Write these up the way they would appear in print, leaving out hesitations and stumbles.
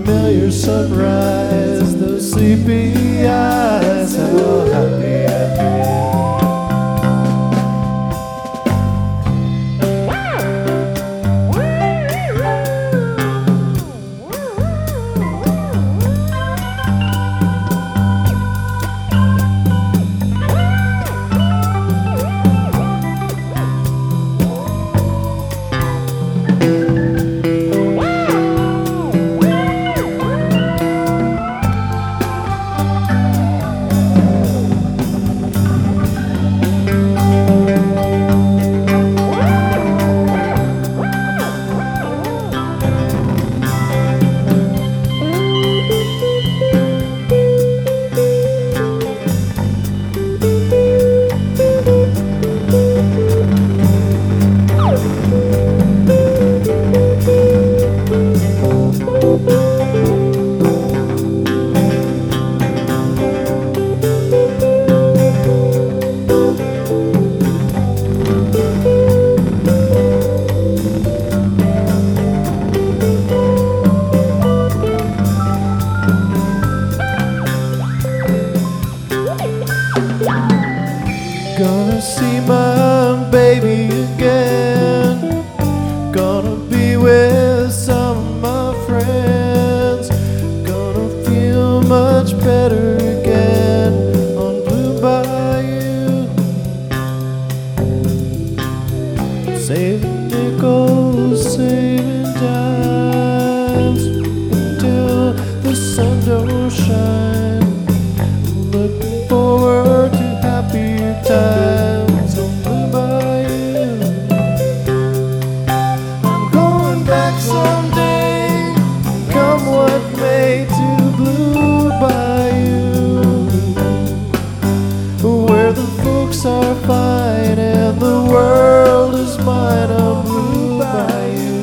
familiar sunrise, those sleepy eyes, how happy I'd be. Gonna see my baby again. Gonna be with some of my friends. Gonna feel much better again on Blue Bayou. Saving nickels, saving dimes until the sun don't shine. Looking forward to happier times on Blue Bayou. I'm going back someday, come what may, to Blue Bayou, where the folks are fine and the world is mine on Blue Bayou,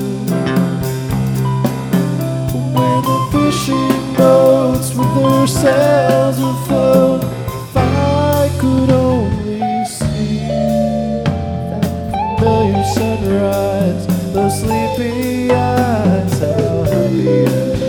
where the fishing boats with their sails will float. If I could only see that familiar sunrise, those sleepy eyes, how happy I'd be.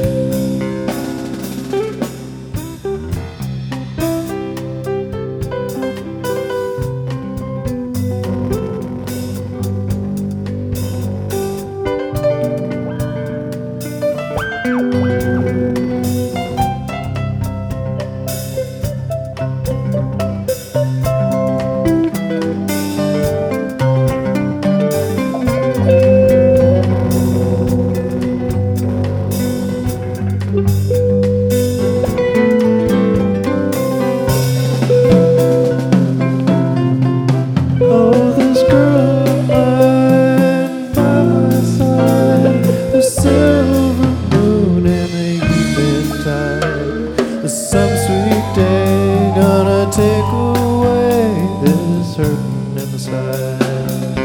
Oh, this girl of mine by my side, the silver moon and the evening tide, the some sweet day gonna take away this hurting inside.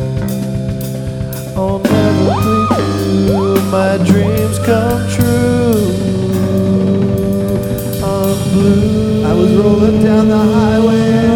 I'll never think till my dreams come true on Blue. I was rolling down the highway